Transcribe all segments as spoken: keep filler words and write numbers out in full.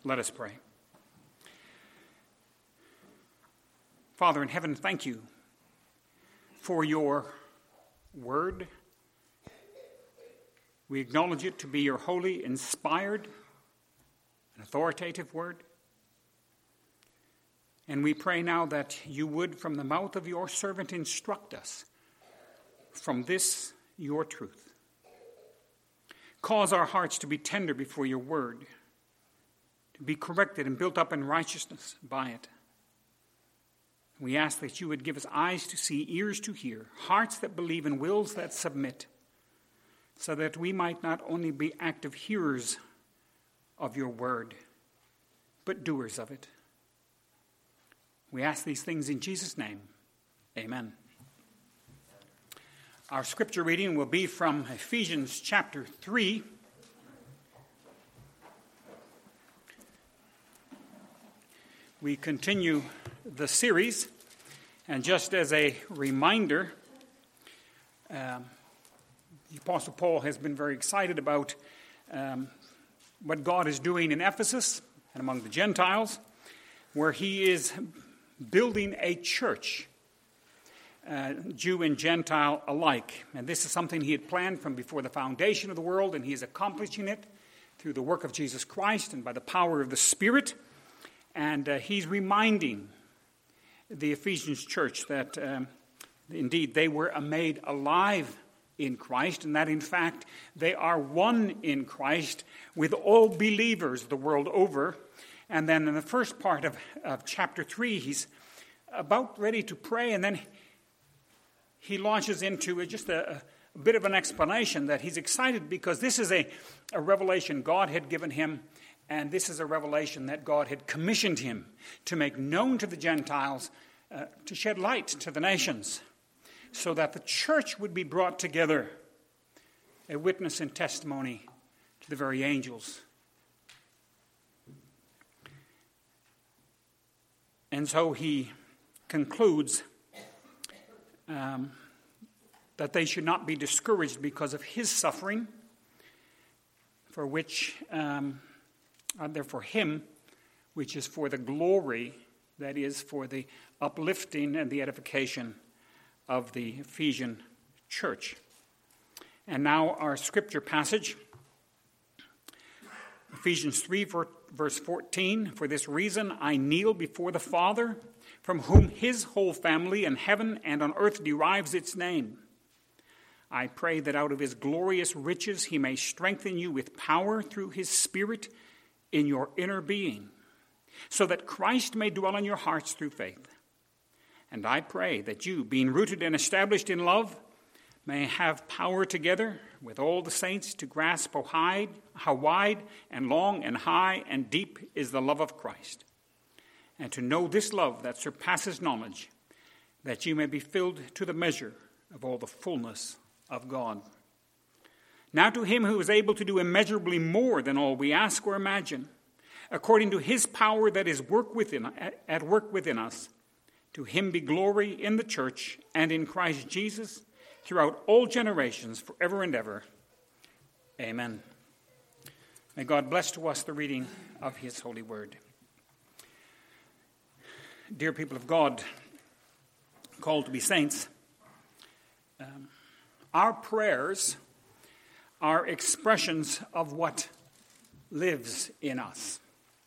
Let us pray. Father in heaven, thank you for your word. We acknowledge it to be your holy, inspired, and authoritative word. And we pray now that you would, from the mouth of your servant, instruct us from this, your truth. Cause our hearts to be tender before your word, to be corrected and built up in righteousness by it. We ask that you would give us eyes to see, ears to hear, hearts that believe, and wills that submit, so that we might not only be active hearers of your word, but doers of it. We ask these things in Jesus' name. Amen. Our scripture reading will be from Ephesians chapter three. We continue the series, and just as a reminder, um, the Apostle Paul has been very excited about um, what God is doing in Ephesus and among the Gentiles, where he is building a church, uh, Jew and Gentile alike. And this is something he had planned from before the foundation of the world, and he is accomplishing it through the work of Jesus Christ and by the power of the Spirit. And uh, he's reminding the Ephesians church that um, indeed they were made alive in Christ, and that in fact they are one in Christ with all believers the world over. And then in the first part of, of chapter three, he's about ready to pray, and then he launches into just a, a bit of an explanation that he's excited because this is a, a revelation God had given him, and this is a revelation that God had commissioned him to make known to the Gentiles, uh, to shed light to the nations, so that the church would be brought together, a witness and testimony to the very angels. And so he concludes um, that they should not be discouraged because of his suffering, for which, um, uh, they're for him, which is for the glory, that is, for the uplifting and the edification of the Ephesian church. And now our scripture passage, Ephesians three, verse fourteen, for this reason I kneel before the Father, from whom his whole family in heaven and on earth derives its name. I pray that out of his glorious riches he may strengthen you with power through his Spirit in your inner being, so that Christ may dwell in your hearts through faith. And I pray that you, being rooted and established in love, may have power together with all the saints to grasp how wide, how wide and long and high and deep is the love of Christ, and to know this love that surpasses knowledge, that you may be filled to the measure of all the fullness of God. Now to him who is able to do immeasurably more than all we ask or imagine, according to his power that is work within, at work within us, to him be glory in the church and in Christ Jesus throughout all generations, forever and ever. Amen. May God bless to us the reading of his holy word. Dear people of God, called to be saints, um, our prayers are expressions of what lives in us,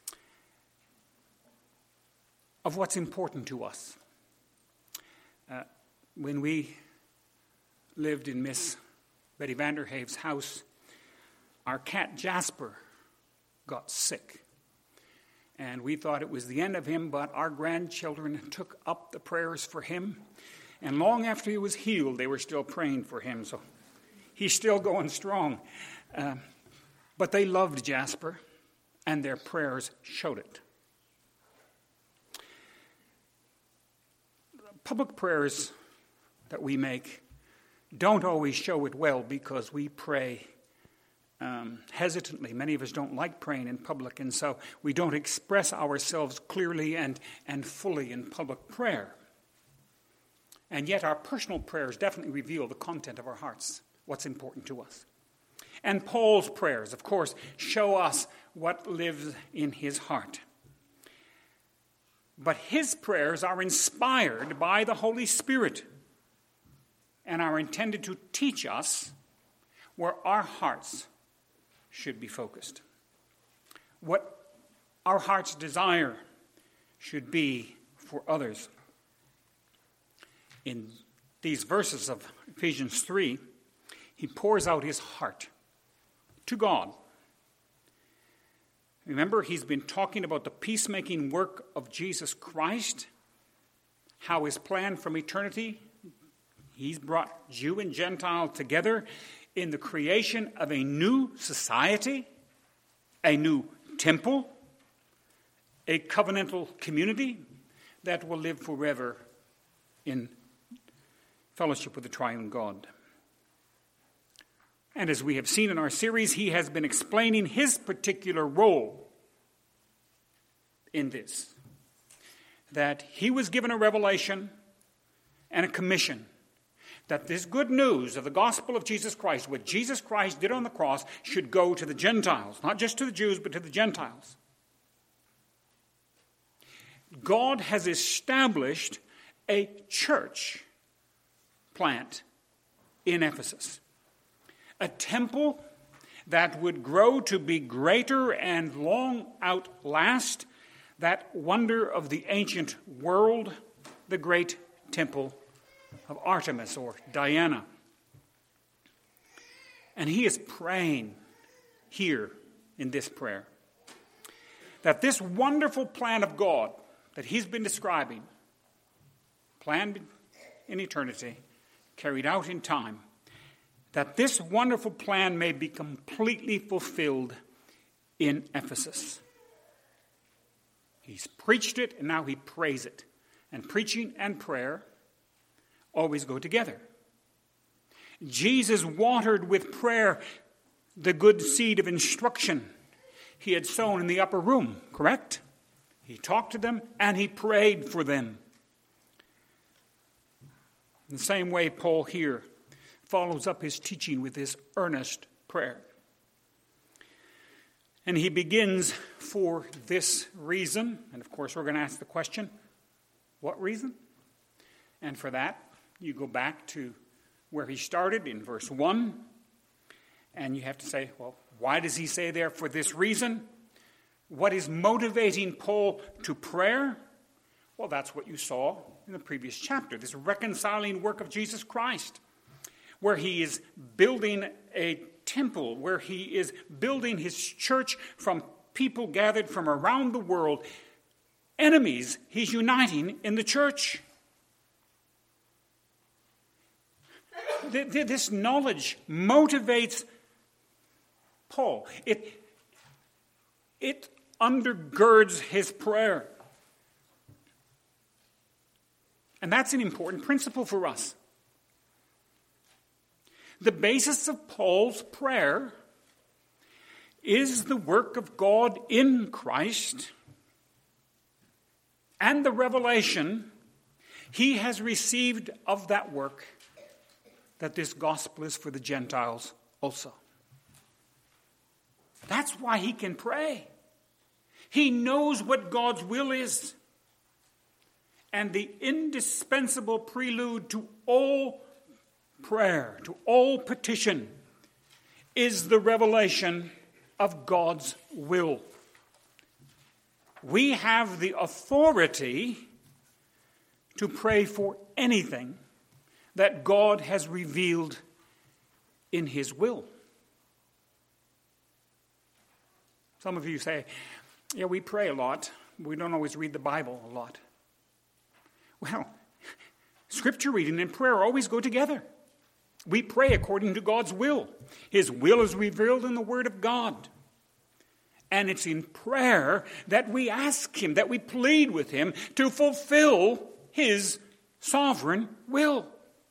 of what's important to us. Uh, when we lived in Miss Betty Vanderhave's house, our cat Jasper got sick. And we thought it was the end of him, but our grandchildren took up the prayers for him. And long after he was healed, they were still praying for him. So he's still going strong. Uh, but they loved Jasper, and their prayers showed it. Public prayers that we make don't always show it well because we pray um, hesitantly. Many of us don't like praying in public, and so we don't express ourselves clearly and, and fully in public prayer. And yet our personal prayers definitely reveal the content of our hearts, what's important to us. And Paul's prayers, of course, show us what lives in his heart. But his prayers are inspired by the Holy Spirit and are intended to teach us where our hearts should be focused, what our heart's desire should be for others. In these verses of Ephesians three, he pours out his heart to God. Remember, he's been talking about the peacemaking work of Jesus Christ, how his plan from eternity, he's brought Jew and Gentile together in the creation of a new society, a new temple, a covenantal community that will live forever in fellowship with the triune God. And as we have seen in our series, he has been explaining his particular role in this. That he was given a revelation and a commission that this good news of the gospel of Jesus Christ, what Jesus Christ did on the cross, should go to the Gentiles. Not just to the Jews, but to the Gentiles. God has established a church plant in Ephesus. A temple that would grow to be greater and long outlast that wonder of the ancient world, the great temple of Artemis or Diana. And he is praying here in this prayer that this wonderful plan of God that he's been describing, planned in eternity, carried out in time, that this wonderful plan may be completely fulfilled in Ephesus. He's preached it, and now he prays it. And preaching and prayer always go together. Jesus watered with prayer the good seed of instruction he had sown in the upper room, correct? He talked to them, and he prayed for them. In the same way, Paul here follows up his teaching with this earnest prayer. And he begins for this reason. And of course, we're going to ask the question, what reason? And for that, you go back to where he started in verse one. And you have to say, well, why does he say there for this reason? What is motivating Paul to prayer? Well, that's what you saw in the previous chapter, this reconciling work of Jesus Christ, where he is building a temple, where he is building his church from people gathered from around the world. Enemies, he's uniting in the church. This knowledge motivates Paul. It, it undergirds his prayer. And that's an important principle for us. The basis of Paul's prayer is the work of God in Christ and the revelation he has received of that work, that this gospel is for the Gentiles also. That's why he can pray. He knows what God's will is. And the indispensable prelude to all prayer, to all petition, is the revelation of God's will. We have the authority to pray for anything that God has revealed in his will. Some of you say, yeah, we pray a lot. We don't always read the Bible a lot. Well, scripture reading and prayer always go together. We pray according to God's will. His will is revealed in the Word of God. And it's in prayer that we ask him, that we plead with him to fulfill his sovereign will.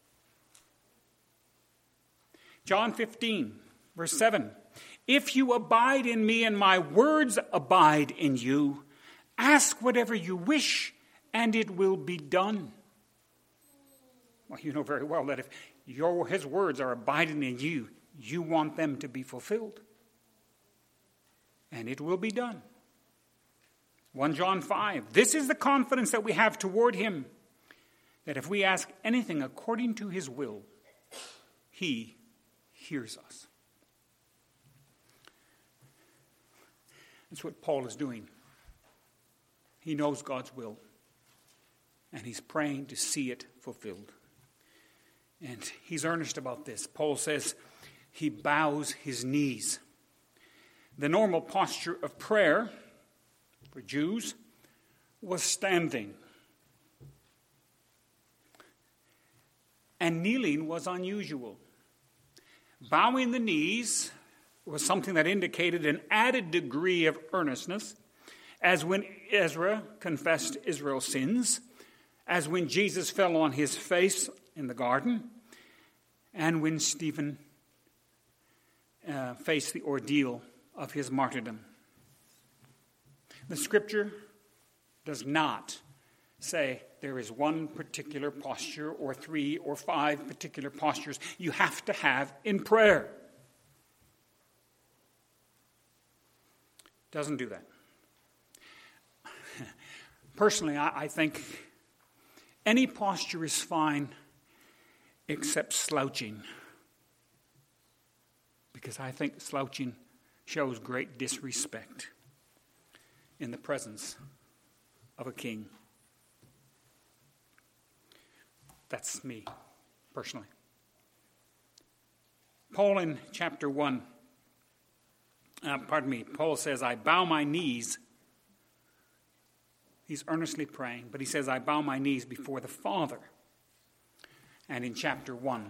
John fifteen, verse seven. If you abide in me and my words abide in you, ask whatever you wish and it will be done. Well, you know very well that if your, his words are abiding in you, you want them to be fulfilled. and it will be done. First John five, this is the confidence that we have toward him, that if we ask anything according to his will, he hears us. That's what Paul is doing. He knows God's will, and he's praying to see it fulfilled. And he's earnest about this. Paul says he bows his knees. The normal posture of prayer for Jews was standing. And kneeling was unusual. Bowing the knees was something that indicated an added degree of earnestness, as when Ezra confessed Israel's sins, as when Jesus fell on his face in the garden, and when Stephen uh, faced the ordeal of his martyrdom. The scripture does not say there is one particular posture or three or five particular postures you have to have in prayer. Doesn't do that. Personally, I, I think any posture is fine except slouching, because I think slouching shows great disrespect in the presence of a king. That's me, personally. Paul in chapter one, uh, pardon me, Paul says, I bow my knees. He's earnestly praying, but he says, I bow my knees before the Father. And in chapter one,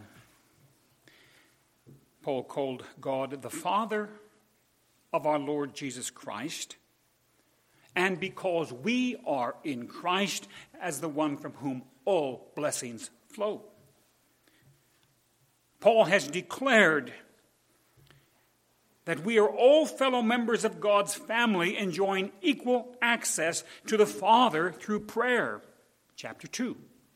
Paul called God the Father of our Lord Jesus Christ, and because we are in Christ, as the one from whom all blessings flow. Paul has declared that we are all fellow members of God's family, enjoying equal access to the Father through prayer. Chapter two,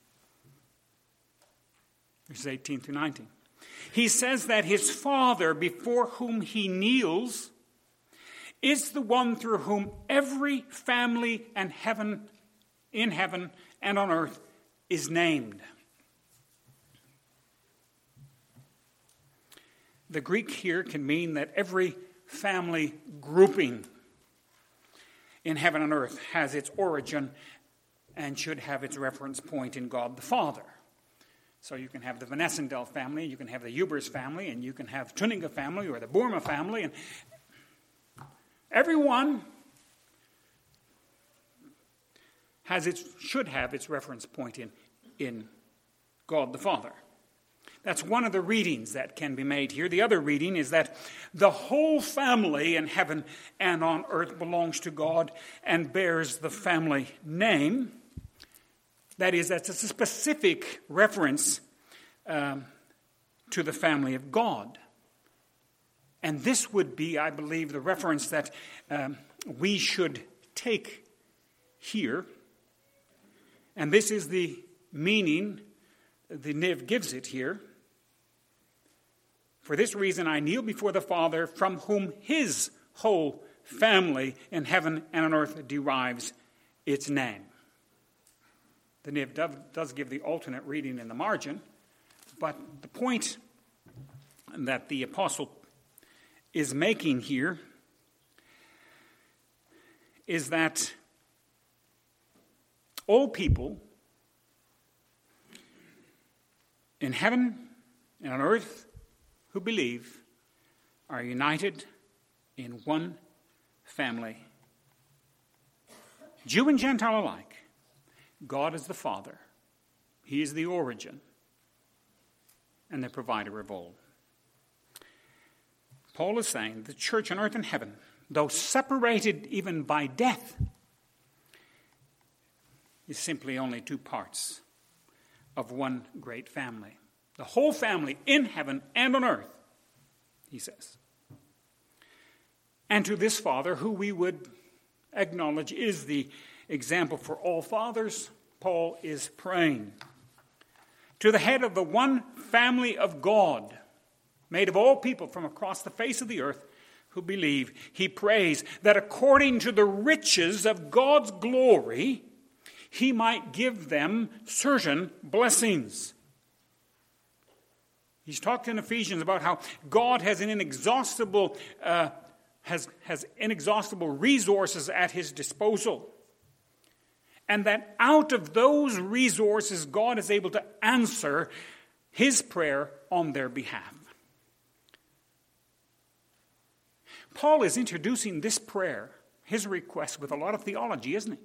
verses eighteen through nineteen. He says that his Father, before whom he kneels, is the one through whom every family and heaven, in heaven and on earth is named. The Greek here can mean that every family grouping in heaven and earth has its origin and should have its reference point in God the Father. So you can have the Van Essendel family, you can have the Hubers family, and you can have Tuninga family or the Burma family, and everyone has its should have its reference point in, in God the Father. That's one of the readings that can be made here. The other reading is that the whole family in heaven and on earth belongs to God and bears the family name. That is, that's a specific reference um, to the family of God. And this would be, I believe, the reference that um, we should take here. And this is the meaning the Niv gives it here. For this reason I kneel before the Father, from whom his whole family in heaven and on earth derives its name. The Niv does give the alternate reading in the margin, but the point that the apostle is making here is that all people in heaven and on earth who believe are united in one family. Jew and Gentile alike. God is the Father. He is the origin and the provider of all. Paul is saying the church on earth and heaven, though separated even by death, is simply only two parts of one great family. The whole family in heaven and on earth, he says. And to this Father, who we would acknowledge is the example for all fathers, Paul is praying. To the head of the one family of God, made of all people from across the face of the earth, who believe, he prays that according to the riches of God's glory, he might give them certain blessings. He's talked in Ephesians about how God has an inexhaustible, uh, has, has inexhaustible resources at his disposal. And that out of those resources, God is able to answer his prayer on their behalf. Paul is introducing this prayer, his request, with a lot of theology, isn't he?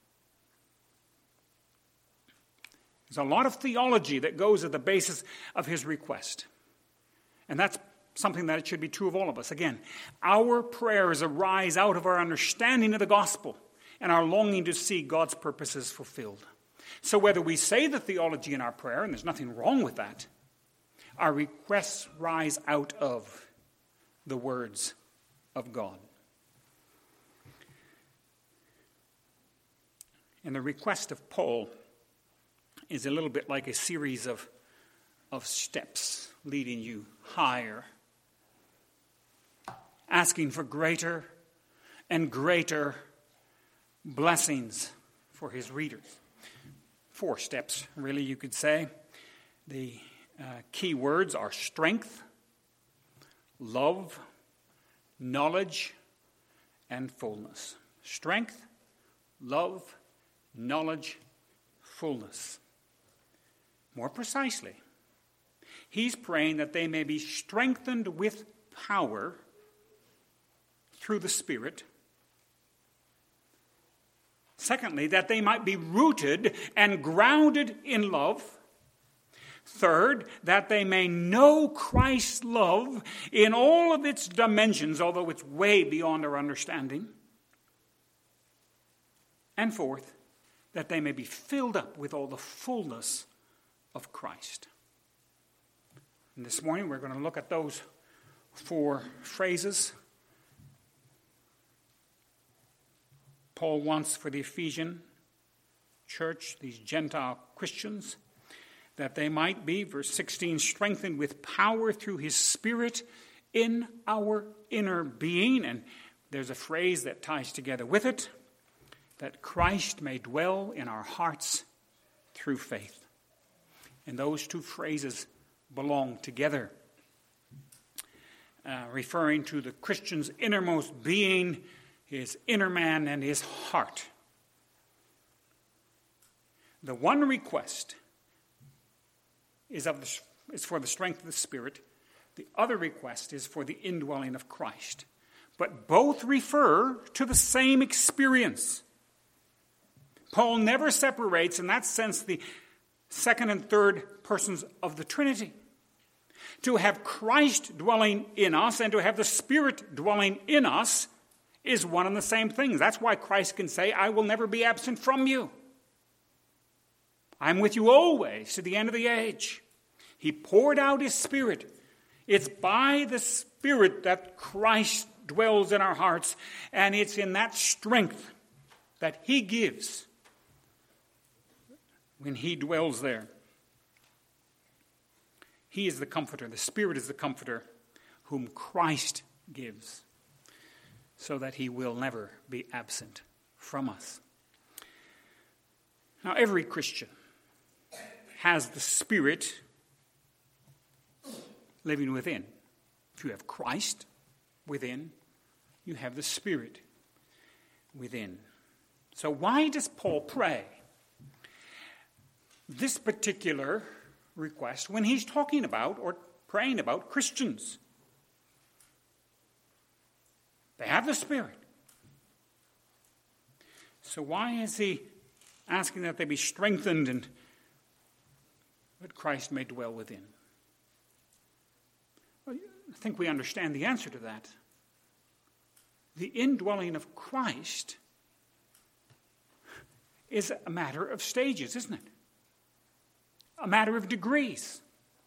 There's a lot of theology that goes at the basis of his request. And that's something that it should be true of all of us. Again, our prayers arise out of our understanding of the gospel and our longing to see God's purposes fulfilled. So whether we say the theology in our prayer, and there's nothing wrong with that, our requests rise out of the words of God. And the request of Paul is a little bit like a series of, of steps leading you higher, asking for greater and greater blessings for his readers. Four steps, really, you could say. The uh, key words are strength, love, knowledge, and fullness. Strength, love, knowledge, fullness. More precisely, he's praying that they may be strengthened with power through the Spirit. Secondly, that they might be rooted and grounded in love. Third, that they may know Christ's love in all of its dimensions, although it's way beyond our understanding. And fourth, that they may be filled up with all the fullness of Christ. And this morning we're going to look at those four phrases. Paul wants for the Ephesian church, these Gentile Christians, that they might be, verse sixteen, strengthened with power through his Spirit in our inner being. And there's a phrase that ties together with it, that Christ may dwell in our hearts through faith. And those two phrases belong together, uh, referring to the Christian's innermost being, his inner man, and his heart. The one request is, of the, is for the strength of the Spirit. The other request is for the indwelling of Christ. But both refer to the same experience. Paul never separates, in that sense, the second and third persons of the Trinity. To have Christ dwelling in us and to have the Spirit dwelling in us is one and the same thing. That's why Christ can say, I will never be absent from you. I'm with you always to the end of the age. He poured out his Spirit. It's by the Spirit that Christ dwells in our hearts, and it's in that strength that he gives when he dwells there. He is the comforter. The Spirit is the comforter whom Christ gives, so that he will never be absent from us. Now, every Christian has the Spirit living within. If you have Christ within, you have the Spirit within. So why does Paul pray this particular request when he's talking about or praying about Christians? They have the Spirit. So why is he asking that they be strengthened and that Christ may dwell within? Well, I think we understand the answer to that. The indwelling of Christ is a matter of stages, isn't it? A matter of degrees.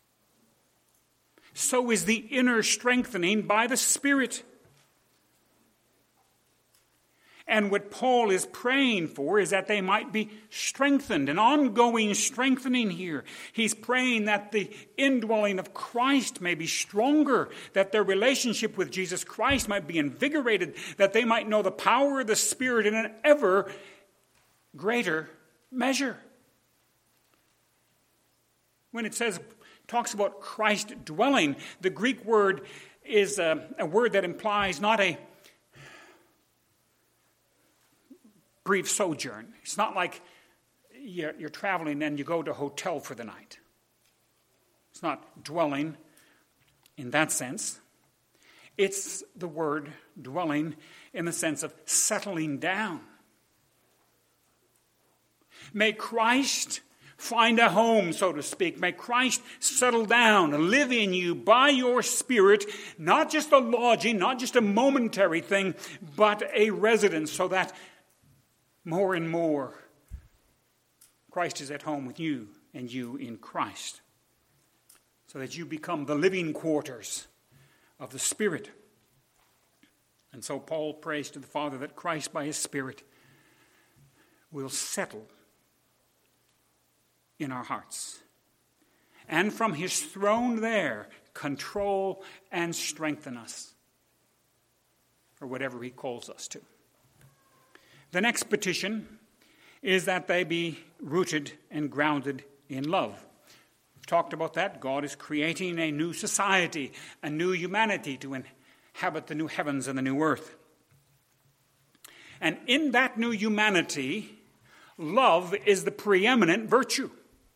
So is the inner strengthening by the Spirit. And what Paul is praying for is that they might be strengthened, an ongoing strengthening here. He's praying that the indwelling of Christ may be stronger, that their relationship with Jesus Christ might be invigorated, that they might know the power of the Spirit in an ever greater measure. When it says, talks about Christ dwelling, the Greek word is a, a word that implies not a brief sojourn. It's not like you're, you're traveling and you go to a hotel for the night. It's not dwelling in that sense. It's the word dwelling in the sense of settling down. May Christ find a home, so to speak. May Christ settle down, live in you by your Spirit, not just a lodging, not just a momentary thing, but a residence, so that more and more Christ is at home with you and you in Christ, so that you become the living quarters of the Spirit. And so Paul prays to the Father that Christ by his Spirit will settle in our hearts, and from his throne there control and strengthen us for whatever he calls us to. The next petition is that they be rooted and grounded in love. We've talked about that. God is creating a new society, a new humanity to inhabit the new heavens and the new earth. And in that new humanity, love is the preeminent virtue.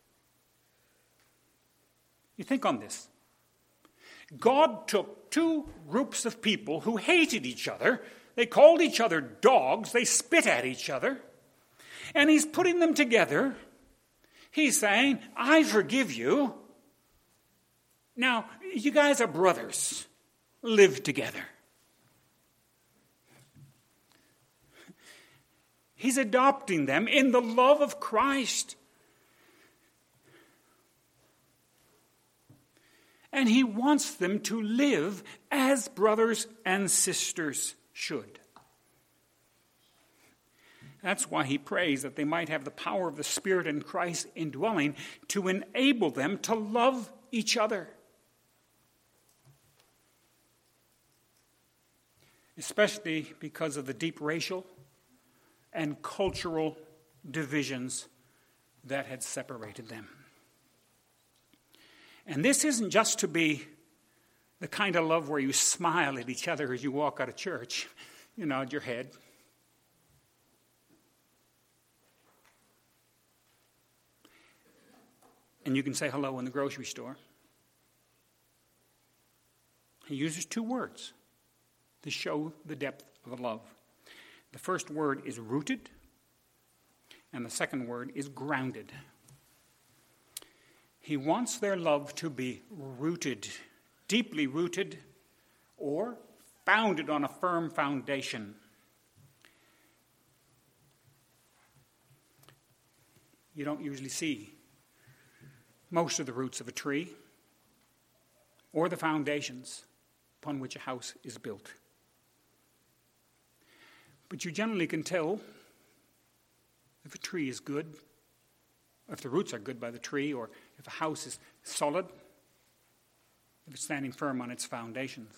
You think on this. God took two groups of people who hated each other. They called each other dogs. They spit at each other. And he's putting them together. He's saying, I forgive you. Now, you guys are brothers. Live together. He's adopting them in the love of Christ. And he wants them to live as brothers and sisters should. That's why he prays that they might have the power of the Spirit in Christ indwelling to enable them to love each other. Especially because of the deep racial and cultural divisions that had separated them. And this isn't just to be the kind of love where you smile at each other as you walk out of church. You nod your head. And you can say hello in the grocery store. He uses two words to show the depth of the love. The first word is rooted, and the second word is grounded. He wants their love to be rooted, deeply rooted, or founded on a firm foundation. You don't usually see most of the roots of a tree or the foundations upon which a house is built. But you generally can tell if a tree is good, if the roots are good by the tree, or if a house is solid, if it's standing firm on its foundations.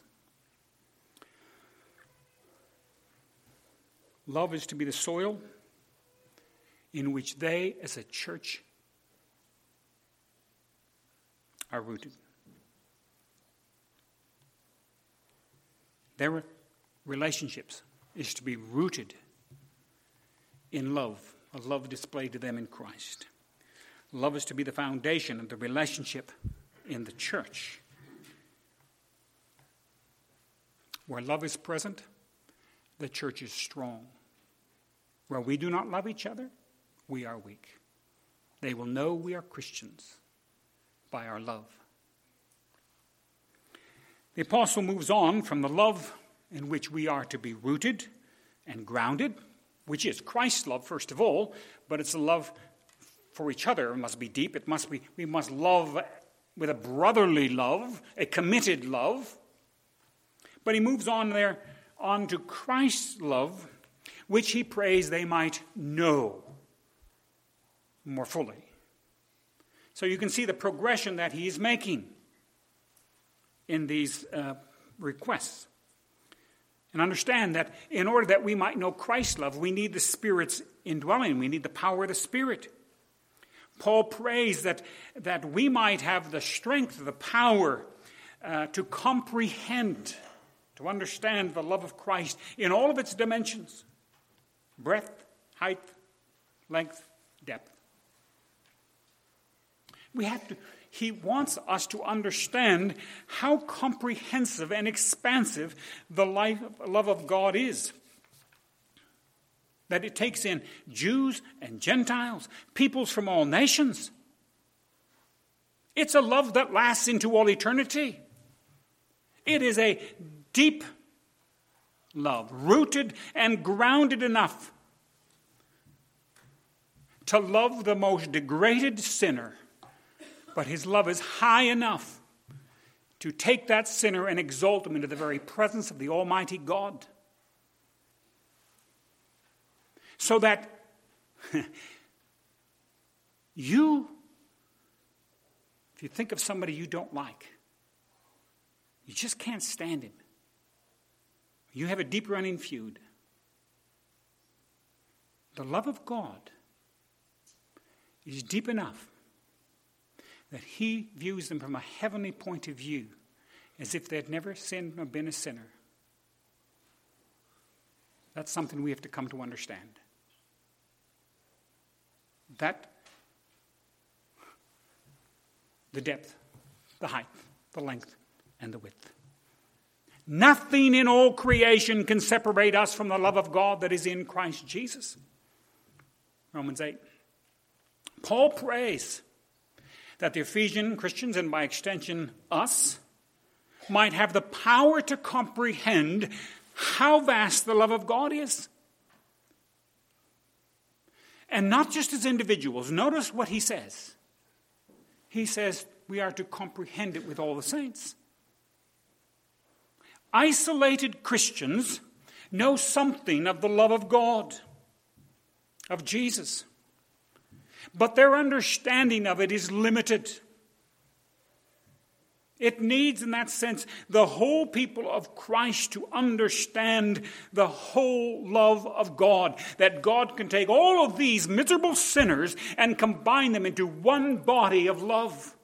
Love is to be the soil in which they, as a church, are rooted. Their relationships is to be rooted in love, a love displayed to them in Christ. Love is to be the foundation of the relationship in the church. Where love is present, the church is strong. Where we do not love each other, we are weak. They will know we are Christians by our love. The apostle moves on from the love in which we are to be rooted and grounded, which is Christ's love, first of all, but it's a love for each other. It must be deep. It must be, we must love with a brotherly love, a committed love. But he moves on there, on to Christ's love, which he prays they might know more fully. So you can see the progression that he is making in these uh, requests. And understand that in order that we might know Christ's love, we need the Spirit's indwelling. We need the power of the Spirit. Paul prays that, that we might have the strength, the power uh, to comprehend, to understand the love of Christ in all of its dimensions: breadth, height, length, depth. We have to, he wants us to understand how comprehensive and expansive the life, love of God is. That it takes in Jews and Gentiles, peoples from all nations. It's a love that lasts into all eternity. It is a deep love, rooted and grounded enough to love the most degraded sinner. But his love is high enough to take that sinner and exalt him into the very presence of the Almighty God. So that you, if you think of somebody you don't like, you just can't stand him. You have a deep running feud. The love of God is deep enough that he views them from a heavenly point of view, as if they had never sinned nor been a sinner. That's something we have to come to understand. That, the depth, the height, the length, and the width. Nothing in all creation can separate us from the love of God that is in Christ Jesus. Romans eight. Paul prays that the Ephesian Christians, and by extension us, might have the power to comprehend how vast the love of God is. And not just as individuals. Notice what he says. He says we are to comprehend it with all the saints. Isolated Christians know something of the love of God, of Jesus. But their understanding of it is limited. It needs, in that sense, the whole people of Christ to understand the whole love of God. That God can take all of these miserable sinners and combine them into one body of love.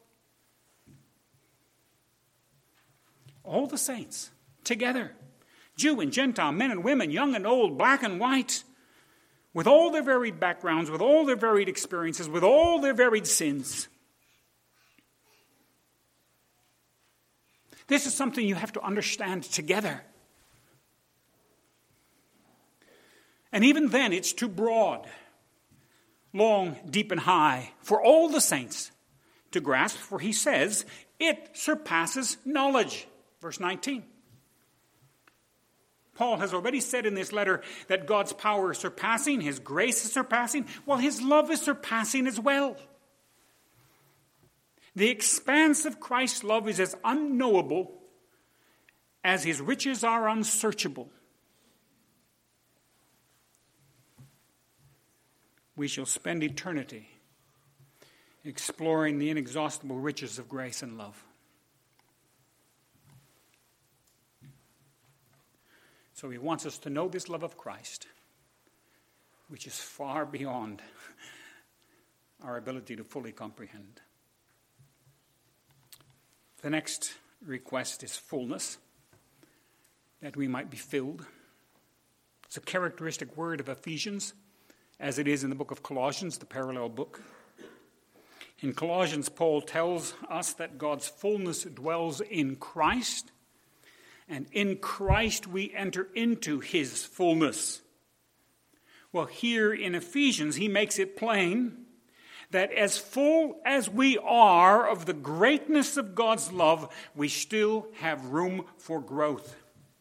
All the saints together. Jew and Gentile, men and women, young and old, black and white. With all their varied backgrounds, with all their varied experiences, with all their varied sins. This is something you have to understand together. And even then, it's too broad, long, deep, and high for all the saints to grasp, for he says, it surpasses knowledge. Verse nineteen. Paul has already said in this letter that God's power is surpassing, his grace is surpassing, while his love is surpassing as well. The expanse of Christ's love is as unknowable as his riches are unsearchable. We shall spend eternity exploring the inexhaustible riches of grace and love. So he wants us to know this love of Christ, which is far beyond our ability to fully comprehend. The next request is fullness, that we might be filled. It's a characteristic word of Ephesians, as it is in the book of Colossians, the parallel book. In Colossians, Paul tells us that God's fullness dwells in Christ, and in Christ we enter into his fullness. Well, here in Ephesians, he makes it plain that as full as we are of the greatness of God's love, we still have room for growth.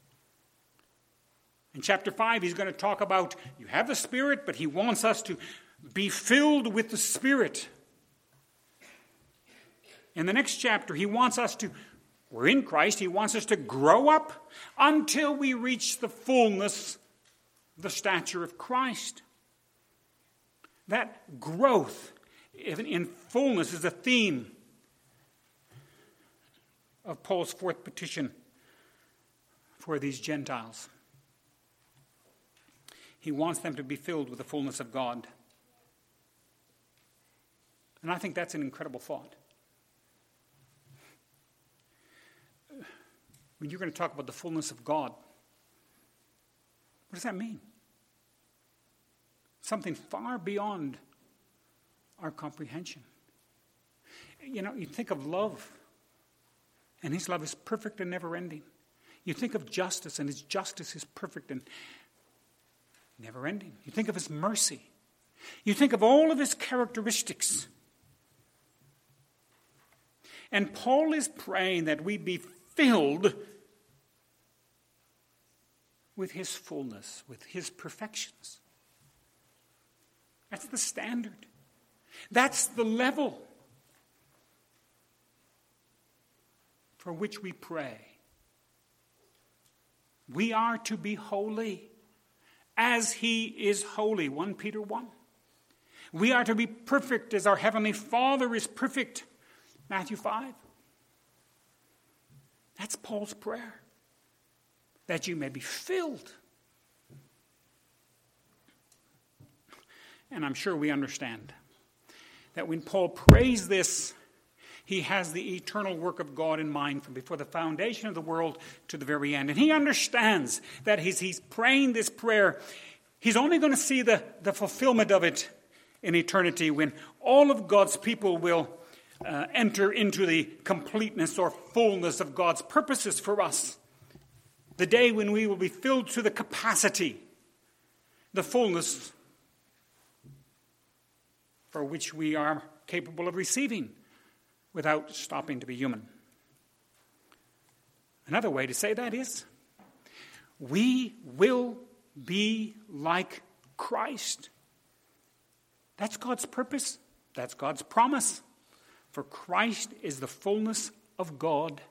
In chapter five, he's going to talk about, you have the Spirit, but he wants us to be filled with the Spirit. In the next chapter, he wants us to, we're in Christ, he wants us to grow up until we reach the fullness the stature of Christ. That growth in fullness is a theme of Paul's fourth petition for these Gentiles. He wants them to be filled with the fullness of God. And I think that's an incredible thought. When you're going to talk about the fullness of God, what does that mean? Something far beyond our comprehension. You know, you think of love, and his love is perfect and never-ending. You think of justice, and his justice is perfect and never-ending. You think of his mercy. You think of all of his characteristics. And Paul is praying that we be filled with his fullness, with his perfections. That's the standard. That's the level for which we pray. We are to be holy as he is holy, First Peter one. We are to be perfect as our Heavenly Father is perfect, Matthew five. That's Paul's prayer, that you may be filled. And I'm sure we understand that when Paul prays this, he has the eternal work of God in mind from before the foundation of the world to the very end. And he understands that he's, he's praying this prayer. He's only going to see the, the fulfillment of it in eternity when all of God's people will uh, enter into the completeness or fullness of God's purposes for us. The day when we will be filled to the capacity, the fullness for which we are capable of receiving without stopping to be human. Another way to say that is, we will be like Christ. That's God's purpose. That's God's promise. For Christ is the fullness of God.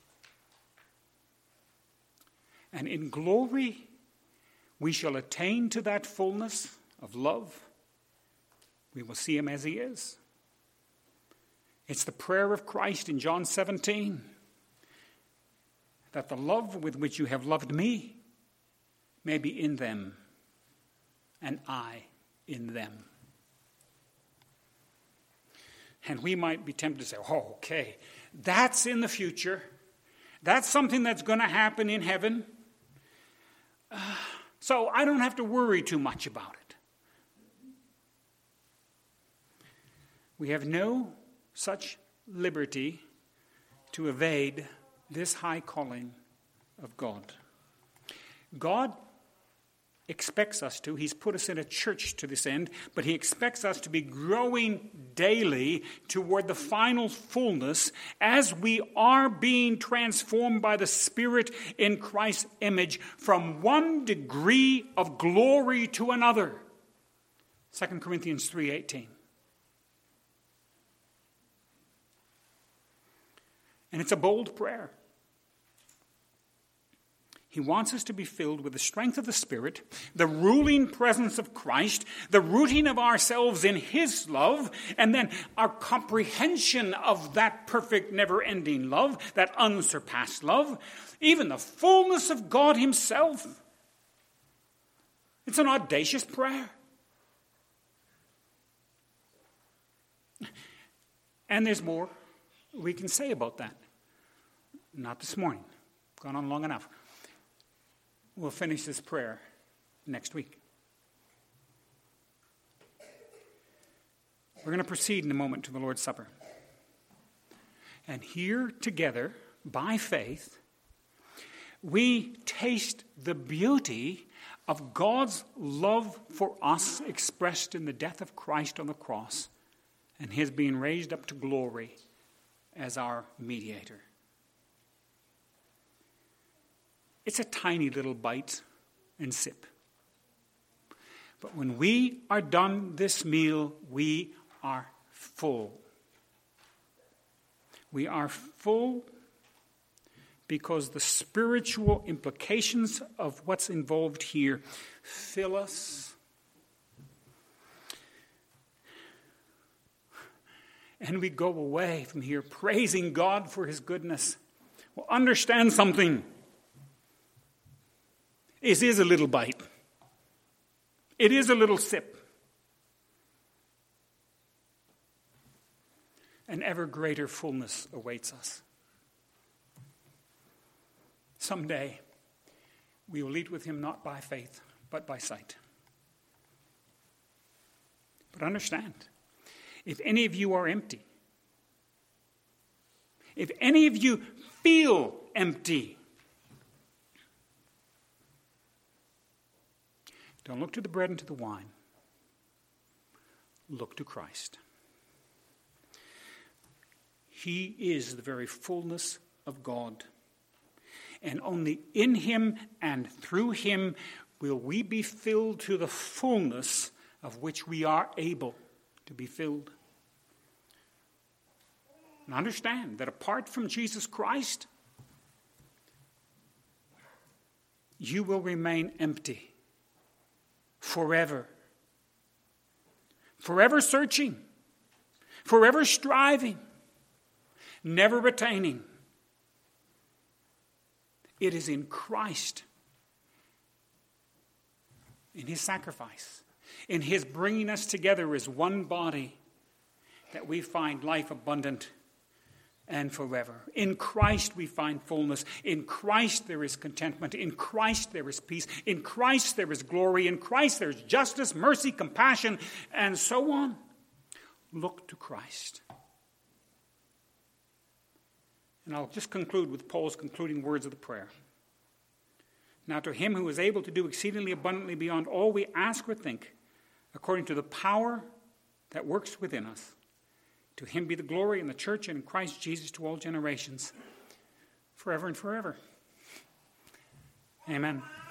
And in glory, we shall attain to that fullness of love. We will see him as he is. It's the prayer of Christ in John seventeen, that the love with which you have loved me may be in them, and I in them. And we might be tempted to say, oh, okay, that's in the future. That's something that's going to happen in heaven. Uh, so I don't have to worry too much about it. We have no such liberty to evade this high calling of God. God expects us to. He's put us in a church to this end, but he expects us to be growing daily toward the final fullness as we are being transformed by the Spirit in Christ's image from one degree of glory to another. Second Corinthians three eighteen. And it's a bold prayer. He wants us to be filled with the strength of the Spirit, the ruling presence of Christ, the rooting of ourselves in his love, and then our comprehension of that perfect, never-ending love, that unsurpassed love, even the fullness of God himself. It's an audacious prayer. And there's more we can say about that. Not this morning. Gone on long enough. We'll finish this prayer next week. We're going to proceed in a moment to the Lord's Supper. And here together, by faith, we taste the beauty of God's love for us expressed in the death of Christ on the cross and his being raised up to glory as our mediator. It's a tiny little bite and sip. But when we are done this meal, we are full. We are full because the spiritual implications of what's involved here fill us. And we go away from here praising God for his goodness. Well, understand something. It is a little bite. It is a little sip. An ever greater fullness awaits us. Someday, we will eat with him not by faith, but by sight. But understand, if any of you are empty, if any of you feel empty, don't look to the bread and to the wine. Look to Christ. He is the very fullness of God. And only in him and through him will we be filled to the fullness of which we are able to be filled. And understand that apart from Jesus Christ, you will remain empty forever. Forever searching, forever striving, never attaining. It is in Christ, in his sacrifice, in his bringing us together as one body, that we find life abundant and forever. In Christ we find fullness. In Christ there is contentment. In Christ there is peace. In Christ there is glory. In Christ there is justice, mercy, compassion, and so on. Look to Christ. And I'll just conclude with Paul's concluding words of the prayer. Now to him who is able to do exceedingly abundantly beyond all we ask or think, according to the power that works within us, to him be the glory in the church and in Christ Jesus to all generations, forever and forever. Amen.